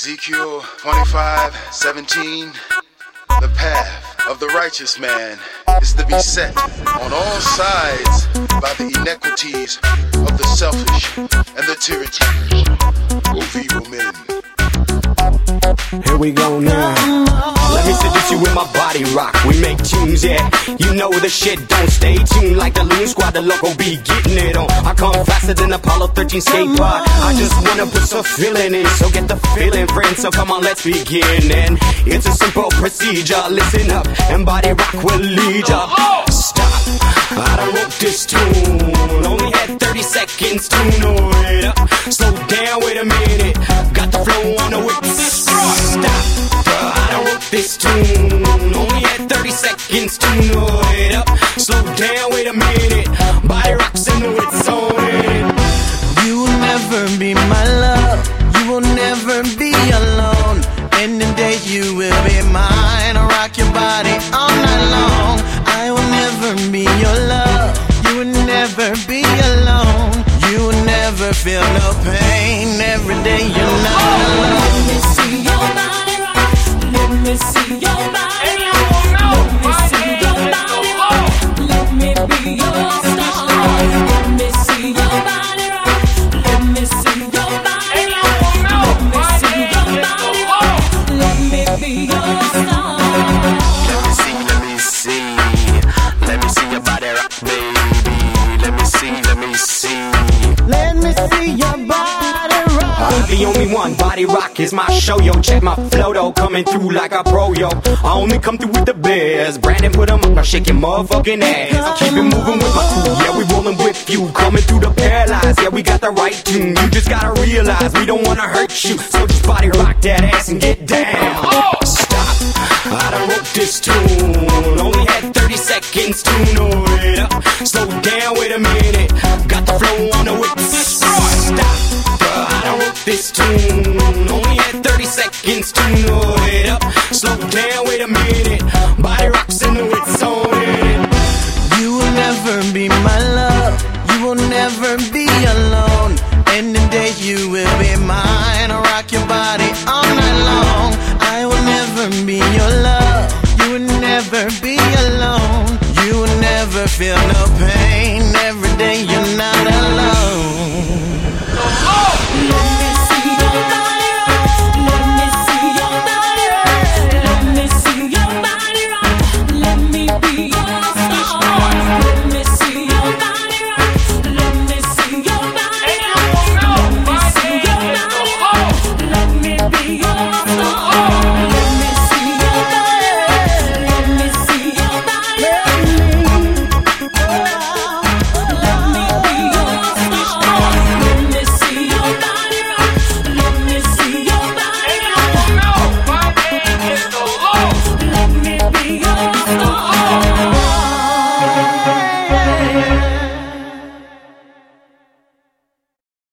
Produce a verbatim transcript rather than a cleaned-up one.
Ezekiel twenty-five seventeen. The path of the righteous man is to be set on all sides by the inequities of the selfish and the tyranny of evil men. Here we go now. Let me seduce you with my body rock. We make tunes, yeah. You know the shit don't stay tuned like the Loon Squad. The loco be getting it on. I come faster than Apollo thirteen skate pod. I just wanna put some feeling in, so get the feeling, friend. So come on, let's begin. And it's a simple procedure. Listen up, and body rock will lead ya. Stop. I done wrote this tune. Only had thirty seconds to know it up. Slow down, wait a minute. Got the flow on the whip. Stop. I done wrote this tune. Only had thirty seconds to know it up. Slow down, wait a minute. Body rocks and the wits on it. You will never be my love. You will never be alone. In the day you will be mine. I'll rock your body all night long. I will never be your love. You will never be alone. You will never feel no pain. Every day you're not alone. Let me see your body rock. Let me see your body rock. Let me see your body rock. Let me be your star. Let me see your body rock. Let me see your body rock. Let me see your body rock. Let me be your star. Let me see, let me see. Let me see your body rock, baby. Let me see, let me see. Let me see your body rock. I'm the only one, body rock is my show, yo. Check my flow, though, coming through like a pro, yo. I only come through with the bears. Brandon put them up, now shake your motherfucking ass. I'll keep it moving with my crew, yeah, we rolling with you. Coming through the paralyzed, yeah, we got the right tune. You just gotta realize we don't wanna hurt you. So just body rock that ass and get down. Stop, I done wrote this tune. Only had thirty seconds to know it up. Slow down, wait a minute. Got the flow on the whip. Stop, I done wrote this tune. Only had thirty seconds to know it up. Slow down, wait a minute. Body rocks and the wits on it. You will never be my love. You will never be alone. In the day you will be mine. I'll rock your body all night long. I will never be your love. You will never be alone. You will never feel